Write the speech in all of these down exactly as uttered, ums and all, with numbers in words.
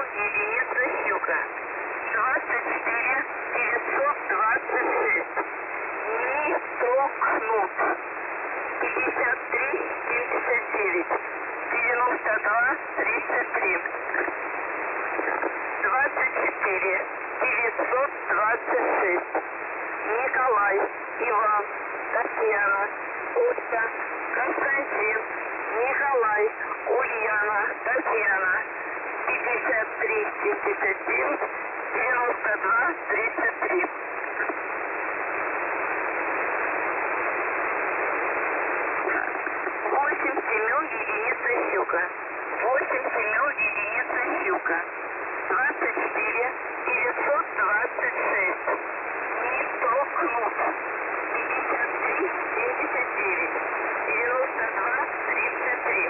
мил, единица щука. двадцать четыре девятьсот двадцать шесть. Не стукнут. пятьдесят три семьдесят девять. девяносто два тридцать три. двадцать четыре девятьсот двадцать шесть. Николай, Иван, Татьяна, Ольга, Константин, Николай, Ульяна, Татьяна. пятьдесят три семьдесят девять. девяносто два тридцать три. восемь семил, единица щука. восемь семил, единица щука. двадцать четыре девятьсот двадцать шесть. Не стукнут. пятьдесят три семьдесят девять. девяносто два тридцать три.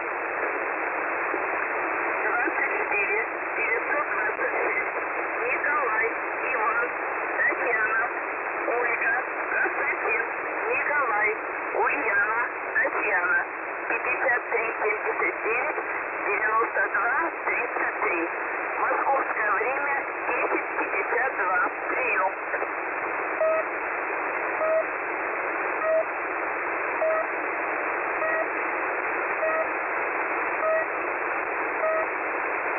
двадцать четыре девятьсот двадцать шесть. Николай, Иван, Татьяна, Ольга, Константин, Николай, Ульяна, Татьяна. пятьдесят три семьдесят девять. девяносто два тридцать три.